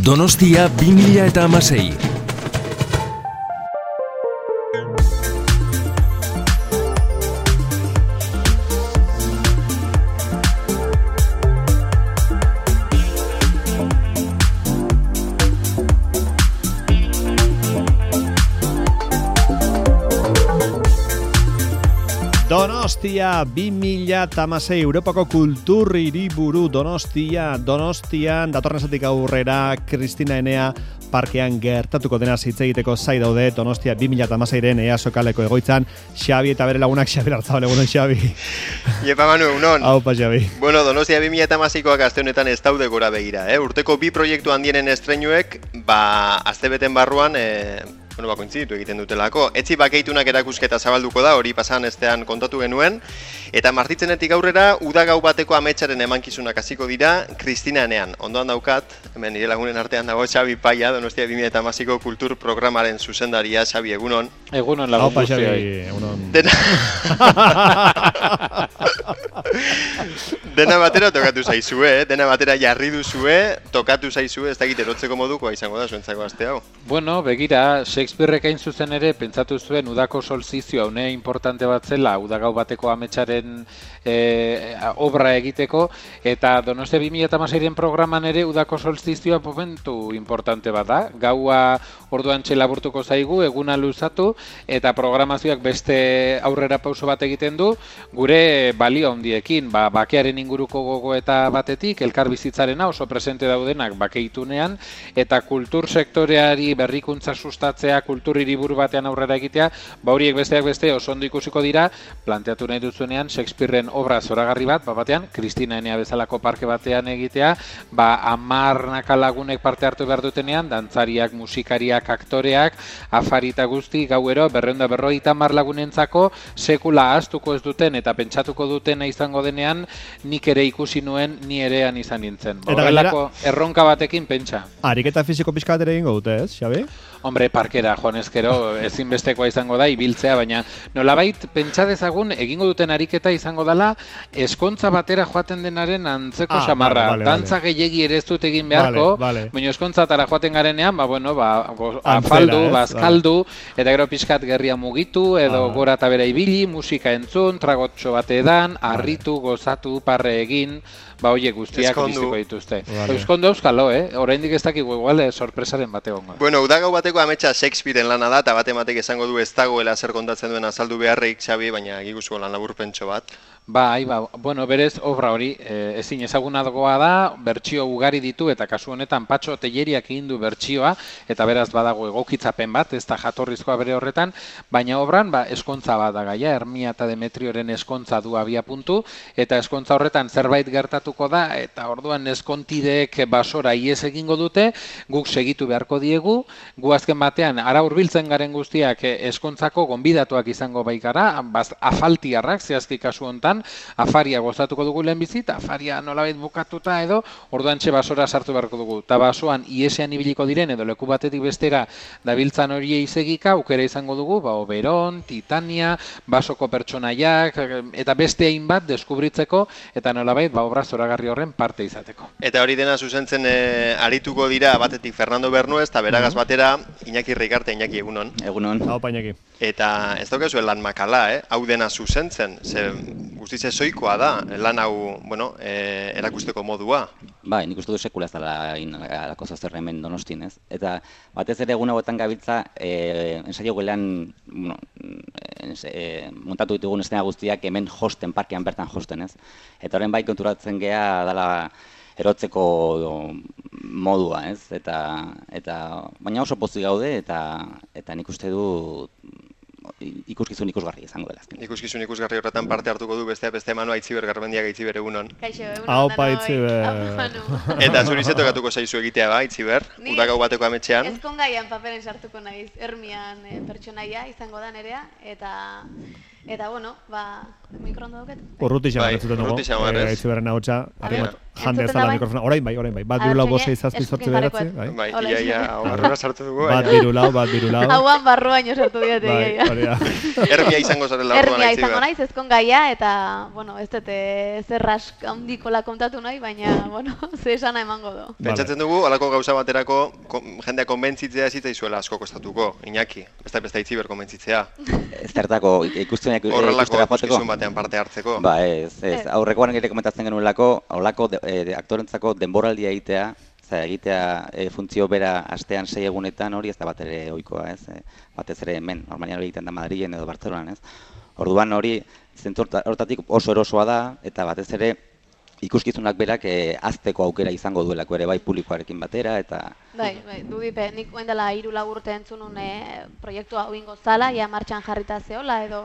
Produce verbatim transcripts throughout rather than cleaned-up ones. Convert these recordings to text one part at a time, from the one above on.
Donostia bi mila hamasei. Donostia bi mila hamasei, Europako kultur hiriburu Donostia, Donostian datorrenesatik aurrera Kristina Enea parkean gertatuko dena hitz egiteko zai daude Donostia bi mila hamaseiren EASO kaleko egoitzan. Xabi eta bere lagunak, Xabi Arzabal, egunon Xabi. Iepa Manu, egunon. Aupa Xabi. Bueno, Donostia bi mila hamaseikoak aste honetan ez daude gora begira, eh? Urteko bi proiektu handienen estreinuek, ba, astebeten barruan, eh, bueno, ba, kointziditu egiten dutelako. Etzi bakeitunak erakusketa zabalduko da, hori pasan estean kontatu genuen, eta martitzenetik aurrera, udagau bateko ametsaren emankizunak hasiko dira, Kristina Enean. Ondoan daukat, hemen nire lagunen artean dago Xabi Paia, Donostia bi mila hamaseiko kultur programaren zuzendaria. Xabi, egunon. Egunon lagun Aupa guztioi. Xabi, egunon. Dena... Dena batera tokatu zaizue, eh? Dena batera jarri duzue, tokatu zaizue, ez dakit erotzeko modukoa izango da zuentzako aste hau. Bueno, begira, Shakespearek hain zuzen ere pentsatu zuen udako solstizioa une importante bat zela, udagau bateko ametsaren e, obra egiteko, eta Donostia bi mila hamaseiren programan ere udako solstizioa momentu importante bat da. Gaua orduan laburtuko zaigu, eguna luzatu, eta programazioak beste aurrera pauso bat egiten du, gure balio handiekin, ba, bakearen inguruko gogoeta batetik, elkar bizitzarena oso presente daudenak bakeitunean, eta kultur sektoreari berrikuntza sustatzea, kultur hiriburu batean aurrera egitea, ba horiek besteak beste oso ondo ikusiko dira, planteatu nahi duzunean Shakespearen obra zoragarri bat, ba batean, Kristina Enea bezalako parke batean egitea, ba hamarnaka lagunek parte hartu behar dutenean, dantzariak, musikariak, aktoreak, afari eta guzti, gauero, berrehun eta berrogeita hamar lagunentzako sekula ahaztuko ez duten eta pentsatuko dutena izango denean, nik ere ikusi nuen, ni erean izan nintzen. Ba, horrelako erronka batekin pentsa. Ariketa fisiko pixka bat ere egingo dute, ez, Xabi? Hombre, parkera, joan ezkero, ezinbestekoa izango da, ibiltzea, baina nolabait pentsa dezagun egingo duten ariketa izango dela eskontza batera joaten denaren antzeko ah, xamarra. vale, vale, Dantza vale. gehiegi ere ez dut egin beharko, vale, vale. baina eskontzatara joaten garenean, ba, bueno, ba, go, Antzera, afaldu, ez? bazkaldu, eta gero pixkat gerria mugitu, edo ah. gora eta bera ibili, musika entzun, tragotxo bate edan, harritu, gozatu, parre egin, ba, oie guztiak Ezkondu. biziko dituzte. Vale. Euskondo euskalo, eh? Oraindik ez dakigu igual eh, sorpresaren bate gongo. Bueno, udagau bateko ametsa Shakespearen lana da, eta batematek esango du ez dagoela zer kontatzen duen azaldu beharrik, Xabi, baina egiguzuko lan laburpentxo bat. Bai, ba, bueno, berez obra hori e, ezin ezagunagoa da, bertsio ugari ditu eta kasu honetan Patxo Telleriak egin du bertsioa eta beraz badago egokitzapen bat, ez da jatorrizkoa bere horretan, baina obran ba eskontza bat da gaia, Hermia eta Demetrioren eskontza du abia puntu eta eskontza horretan zerbait gertatuko da eta orduan eskontideek basora ies egingo dute, guk segitu beharko diegu, gu azken batean ara hurbiltzen garen guztiak eskontzako gonbidatuak izango baikara, baz, afaltiarrak zehazki kasu honetan, afaria gozatuko dugu lehenbizit, afaria nolabait bukatuta edo, orduan txe basora sartu beharko dugu. Ta basoan iesean ibiliko diren edo leku batetik bestera dabiltzan horiei segika, aukera izango dugu, ba, Oberon, Titania, basoko pertsonaiak, eta beste hainbat deskubritzeko, eta nolabait, ba, obra zoragarri horren parte izateko. Eta hori dena zuzentzen e, arituko dira batetik Fernando Bernuez, eta beragaz batera Iñaki Rikarte, Iñaki egunon. Egunon. Hau painaki. Eta ez daukazu lan makala, eh? Hau dena zuzentzen, ze guztiz ezoikoa da, lan hau, bueno, e, erakusteko modua. Bai, nik uste du sekula ez dela alako zozer hemen Donostin, ez? Eta batez ere egun hauetan gabiltza, e, ensaio gelean, bueno, e, montatu ditugun estena guztiak hemen josten, parkean bertan josten, ez? Eta horren bai konturatzen gea dela erotzeko modua, ez? Eta, eta baina oso pozik gaude, eta, eta nik uste du ikuskizun ikusgarri izango dela azken. Ikuskizun ikusgarri horretan parte hartuko du beste beste Manu Aitziber Garmendiak Aitziber egunon. Kaixo, egunon. Aupa Aitziber. Eta zuri ze tokatuko zaizu egitea ba Aitziber, udagau bateko ametxean. Ezkongaian paperen sartuko naiz, Hermian e, pertsonaia izango da nerea eta Eta, bueno, ba, mikrondo dauket. Urruti xamar Bai, entzuten dugu. urruti xamar, ez? Aitzi berren hautsa, ber, jande ez dala bai? mikrofona. Orain bai, orain bai. Bat A ber, birulau txene, bosei zazpi eskukin zortzi beratzi. jarriko. Bai. Bai, Hola, ia, ia, barrura sartu dugu. Bat baina- birulau, bat birulau. Hauan barruaino sartu diate. Bai, ia, ia. hori da. Ermia izango zarela orduan Ermia aitzi izango behar. naiz, ezkon gaia, eta, bueno, ez dut eh, zerras handikola kontatu nahi, baina, bueno, ze esana emango do. Pentsatzen dugu, halako gauza baterako kon- jendea konbentzitzea ez zitzaizuela asko kostatuko, Iñaki. Beste beste itzi ber konbentzitzea. Zertako ikustenak Horrelako ikustera joateko. ikuskizun batean parte hartzeko. Ba, ez, ez. Ez. Aurrekoan ere komentatzen genuelako, holako de, e, aktorentzako denboraldia egitea, za egitea e, funtzio bera astean sei egunetan hori ez da bat ere ohikoa, ez? E, batez ere hemen, normalian hori egiten da Madrilen edo Bartzelonan, ez? Orduan hori zentzu horta- hortatik oso erosoa da eta batez ere ikuskizunak berak e, azteko aukera izango duelako ere bai publikoarekin batera eta Bai, bai, dudipe, nik oen dela hiru lau urte entzunun e, proiektu hau ingo zala, ja martxan jarrita zeola edo,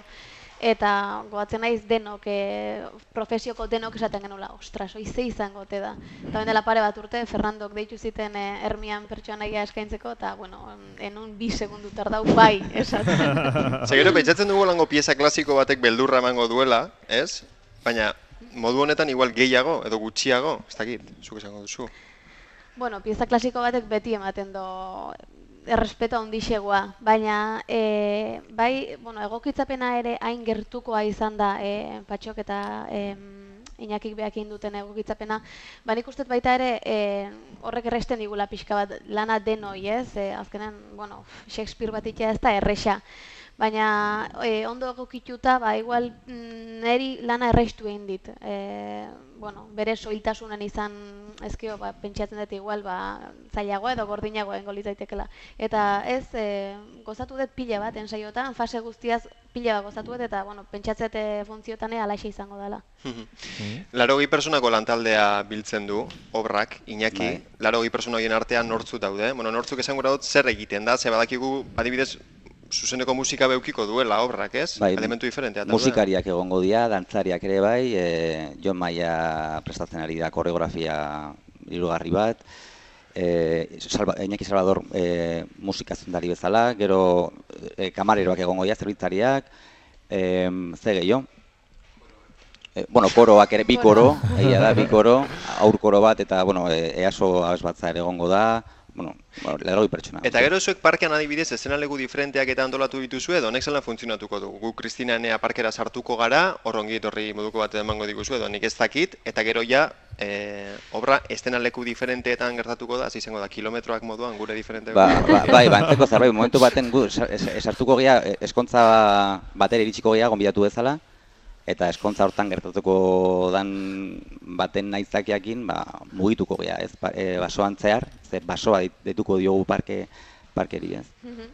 eta goatzen naiz denok, e, profesioko denok esaten genula, ostras, hoi ze izango ote da. Eta oen dela pare bat urte, Fernandok deitu ziten e, Ermian pertsonaia eskaintzeko, eta, bueno, enun bi segundu tardau bai esaten. Segero, pentsatzen dugu lango pieza klasiko batek beldurra emango duela, ez? Baina, modu honetan igual gehiago edo gutxiago, ez dakit, zuk esango duzu. Bueno, pieza klasiko batek beti ematen do errespeto handixegoa, baina e, bai, bueno, egokitzapena ere hain gertukoa izan da e, Patxok eta e, Iñakik behakin duten egokitzapena, ba nik uste baita ere e, horrek erresten digula pixka bat lana denoi, ez? E, azkenen, bueno, Shakespeare bat itea ez da erresa. Baina e, ondo egokituta, ba, igual mm, neri lana errestu egin dit. E, bueno, bere soiltasunen izan ezkio, ba, pentsatzen dut igual, ba, zailagoa edo gordinagoa egingo litzaitekela. Eta ez, e, gozatu dut pila bat ensaiotan, fase guztiaz pila bat gozatu dut, eta, bueno, pentsatzen dut funtziotan alaxe izango dela. Larogi personako lantaldea biltzen du, obrak, Iñaki. Bai. Larogi persona horien artean nortzuk daude. Bueno, nortzuk esan gura dut zer egiten da, ze badakigu, adibidez, zuzeneko musika beukiko duela obrak, ez? Bai, elementu diferentea daude. musikariak egongo dira, dantzariak ere bai, e, Jon Maia prestatzen ari da koreografia hirugarri bat, e, Salva, Iñaki Salvador e, musika zundari bezala, gero e, kamareroak egongo dira, zerbitzariak, e, ze gehiago? E, bueno, koroak ere, bi koro, egia da, bi koro, aur koro bat, eta, bueno, e, easo abesbatza ere egongo da, bueno, laurogei pertsona. Eta gero zuek parkean adibidez eszenaleku diferenteak eta antolatu dituzu edo honek zelan funtzionatuko du? Gu Kristina Enea parkera sartuko gara, hor ongi etorri moduko bat emango diguzu edo nik ez dakit, eta gero ja e, obra eszenaleku diferenteetan gertatuko da, hasi izango da kilometroak moduan gure diferente. Ba, ba, bai, ba, antzeko zerbait, momentu baten gu sa- es- sartuko gea, eskontza batera iritsiko gea gonbidatu bezala, eta eskontza hortan gertatuko dan baten naitzakiakin, ba, mugituko gea, ez, ba, e, basoan zehar, ze basoa dit- dituko diogu parke, parkeri, ez.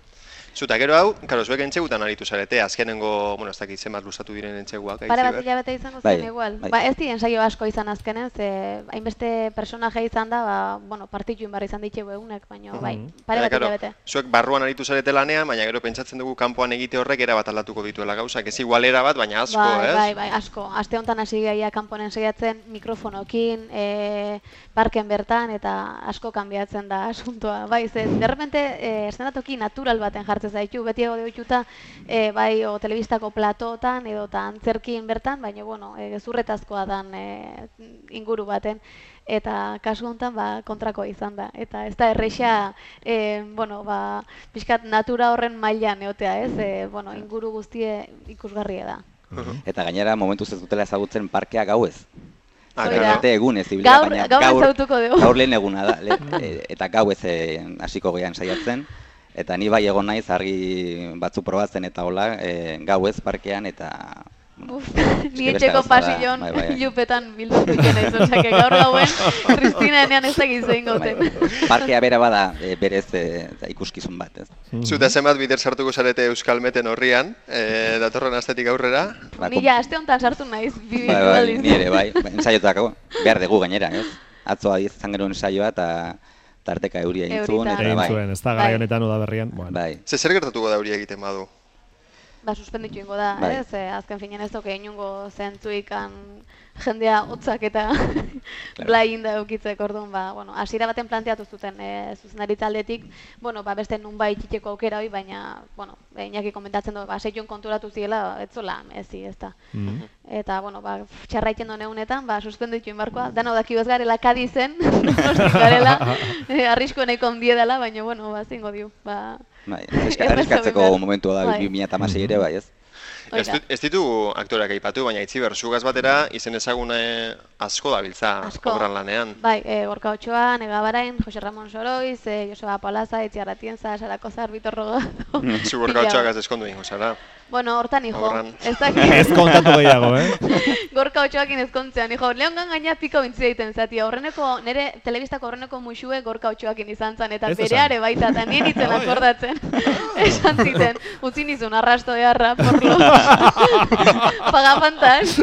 Zuta gero hau, karo, zuek entxegutan aritu zarete, azkenengo, bueno, ez dakit zenbat luzatu diren entxeguak, Pare bat Aitziber. hilabete izango Bai, zen igual. bai. Ba, ez di ensaio asko izan azkenen, ze hainbeste personaje izan da, ba, bueno, partitu inbar izan ditxegu egunek, baina bai, pare Baina, bat karo, hilabete. zuek barruan aritu zarete lanean, baina gero pentsatzen dugu kanpoan egite horrek erabat aldatuko dituela gauzak, ez igualera bat, baina asko, Bai, ez? bai, bai, asko. Aste honetan hasi gaia kanponen saiatzen mikrofonokin, e, parken bertan, eta asko kanbiatzen da asuntoa. Bai, ze, derrepente, e, eszenatoki natural baten jartzen zaitu, beti ego deituta, e, bai, o telebistako platootan, edo ta antzerkin bertan, baina, bueno, e, gezurretazkoa dan e, inguru baten. Eta kasu honetan ba, kontrakoa izan da. Eta ez da erresa, e, bueno, ba, pixkat natura horren mailan egotea, ez? E, bueno, inguru guztie ikusgarria da. Eta gainera momentuz ez dutela ezagutzen parkea gauez. Ah, Hori da. claro. Arte egunez ibila, Gaur- baina gaur ezagutuko dugu. gaur lehen eguna da, le, e, eta gauez e, hasiko gean saiatzen. Eta ni bai egon naiz argi batzuk probatzen eta hola, e, gauez parkean eta Uf, eske ni beste etxeko gauza da, pasillon bai, bai. ilupetan bildutu naiz, osea, que gaur gauen Kristina enean ez dakit zein gauten. parkea bera bada e, berez e, ikuskizun bat, ez? Zuta zenbat bider sartuko zarete Euskalmeten horrian, e, datorren astetik aurrera. Ba, Ni ja aste honetan sartu naiz bi Bai, bai, aldiz. ni ere, bai, ensaiotako behar dugu gainera, ez? Atzo adiz izan genuen ensaioa eta tarteka euria entzun, Eurita. eta Egin bai, zuen, ez da Bai. garai honetan udaberrian. Bueno. bai. Ze zer gertatuko da hori egiten badu? Ba, suspenditu ingo da, Bai. ez? Eh, azken finean ez doke inungo zentzuikan jendea hotzak eta blai inda eukitzek, orduan, ba, bueno, hasiera baten planteatu zuten e, zuzendari taldetik, bueno, ba, beste nunbait itxeko aukera hoi, baina, bueno, Iñaki komentatzen du, ba, seion konturatu ziela, ez zola, ezi, ez da. Mm-hmm. Eta, bueno, ba, txarraiten duen egunetan, ba, suspenditu inbarkoa, dana daki bez garela Kadizen, donostik garela, e, arrisko nahiko ondie dela, baina, bueno, ba, zingo diu, ba... Bai, arriskatzeko momentua da, bi mila hamasei ere, bai, ez? Ez, ez ditugu aktoreak aipatu, baina Itziber, zugaz batera izen ezagune asko dabiltza obran lanean. Bai, e, Gorka Otxoa, Nega Barain, Jose Ramon Soroiz, e, Joseba Palaza, Itziar Atienza, Sarako Zarbito Rogado. Zu Gorka Otxoak az eskondu ingo, zara? Bueno, hortan hijo. Ez kontatu gehiago, eh? Gorka Otxoakin ezkontzean, hijo. Leongan gaina piko bintzia egiten zati. Horreneko, nire telebistako horreneko muxue Gorka Otxoakin izan zen, eta bereare baita, eta nien itzen akordatzen. Esan ziten, utzi nizun arrasto beharra, porlo. Pagafantas.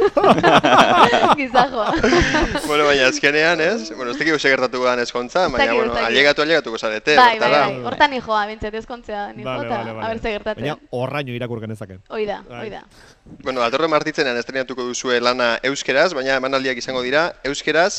Gizajoa. Bueno, baina azkenean, ez? Bueno, ez teki uste gertatu gadan ezkontza, baina, bueno, alegatu alegatuko zarete. Bai, bai, bai. Hortan hijoa, bintzet ezkontzea, nijo, eta abertze gertatzen. Baina horraino irakur genezake. Hoi da, hoi da. Bueno, datorren martitzenean estrenatuko duzue lana euskeraz, baina emanaldiak izango dira euskeraz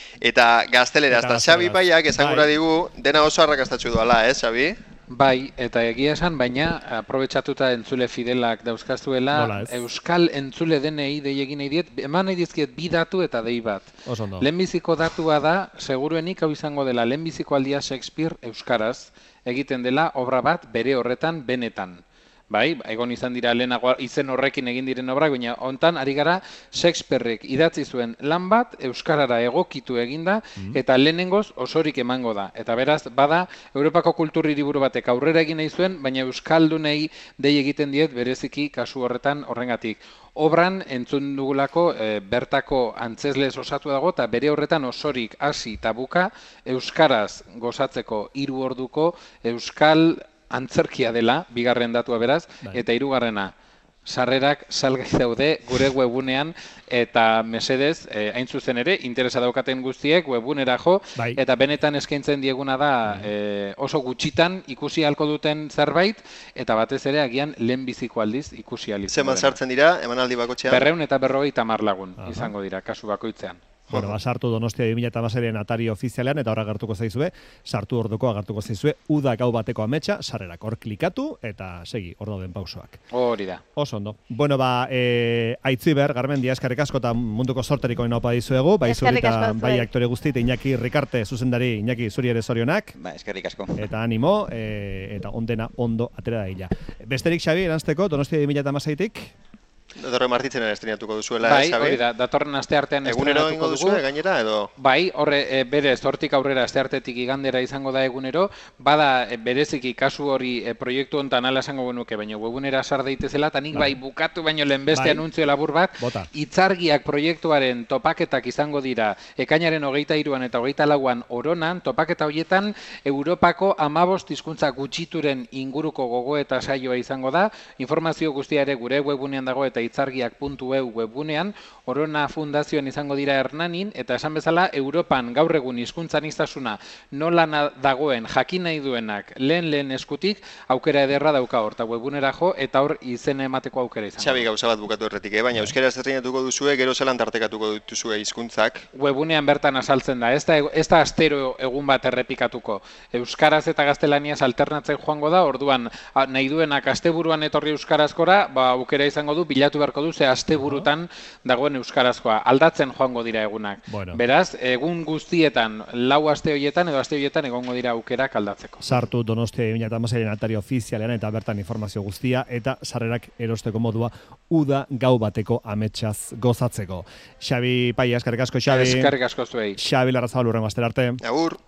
eta gazteleraz. Eta Xabi Paiak esan gura digu dena oso arrakastatxu duala, eh, Xabi? Bai, eta egia esan, baina aprobetxatuta entzule fidelak dauzkazuela, euskal entzule denei dei egin nahi diet, eman nahi dizkiet bi datu eta dei bat. Lehenbiziko datua da, seguruenik hau izango dela, lehenbiziko aldia Shakespeare euskaraz egiten dela obra bat bere horretan benetan. Bai, egon izan dira lehenago izen horrekin egin diren obrak, baina hontan ari gara Shakespearek idatzi zuen lan bat euskarara egokitu eginda eta lehenengoz osorik emango da. Eta beraz, bada Europako kultur hiriburu batek aurrera egin nahi zuen, baina euskaldunei dei egiten diet bereziki kasu horretan horrengatik. Obran entzun dugulako e, bertako antzezlez osatu dago eta bere horretan osorik hasi eta buka euskaraz gozatzeko hiru orduko euskal antzerkia dela, bigarren datua beraz, eta hirugarrena sarrerak salgai daude gure webunean eta mesedez, eh, hain zuzen ere, interesa daukaten guztiek webunera jo, bai. Eta benetan eskaintzen dieguna da eh, oso gutxitan ikusi halko duten zerbait, eta batez ere agian lehenbiziko aldiz ikusi ahal izango. Zenbat sartzen dira, emanaldi bakotxean? Berreun eta berrogeita hamar lagun izango dira, kasu bakoitzean. Bueno, ba, sartu Donostia bi mila hamaseiren atari ofizialean eta hor agertuko zaizue, sartu orduko agertuko zaizue, uda gau bateko ametsa, sarrerak hor klikatu eta segi, hor dauden pausoak. Hori da. Oso ondo. Bueno, ba, e, Aitziber, Garmendia, eskerrik asko eta munduko sorteriko inopa dizuegu, bai zuri eta bai aktore guztit, Iñaki Rikarte, zuzendari, Iñaki zuri ere zorionak. Ba, eskerrik asko. Eta animo, e, eta ondena ondo atera da hila. Besterik, Xabi, eranzteko, Donostia bi mila hamaseitik? Datorren martitzenean estrenatuko duzuela, bai, Xabi? Bai, hori da, datorren aste artean egunero ingo duzue, gainera, edo? Bai, horre, e, berez, hortik aurrera aste artetik igandera izango da egunero, bada e, bereziki kasu hori e, proiektu hontan ala esango genuke, baina webunera sar daitezela, eta nik bai, bai bukatu baino lehenbeste bai. Anuntzio labur bat, Bota. Itzargiak proiektuaren topaketak izango dira, ekainaren hogeita hiruan eta hogeita lauan oronan, topaketa horietan, Europako hamabost hizkuntza gutxituren inguruko gogoeta saioa izango da, informazio guztia ere gure webunean dago eta itzargiak puntu e u webunean, Orona Fundazioan izango dira Hernanin, eta esan bezala, Europan gaur egun hizkuntzaniztasuna nola dagoen jakin nahi duenak lehen lehen eskutik, aukera ederra dauka hor, eta webunera jo, eta hor izena emateko aukera izango. Xabi, gauza bat bukatu erretik, eh? Baina euskera estrenatuko duzue, gero zelan tartekatuko duzue hizkuntzak. Webunean bertan azaltzen da, ez da, ez da astero egun bat errepikatuko. Euskaraz eta gaztelaniaz alternatzen joango da, orduan nahi duenak asteburuan etorri euskarazkora, ba, aukera izango du, bilatu beharko du, ze asteburutan dagoen euskarazkoa. Aldatzen joango dira egunak. Bueno. Beraz, egun guztietan, lau aste horietan edo aste horietan egongo dira aukerak aldatzeko. Sartu Donostia bi mila hamaseiren atari ofizialean eta bertan informazio guztia eta sarrerak erosteko modua uda gau bateko ametsaz gozatzeko. Xabi Paia, eskerrik asko, Xabi. Eskerrik asko zuei. Xabi Larrazabal urrengo astera arte. Agur.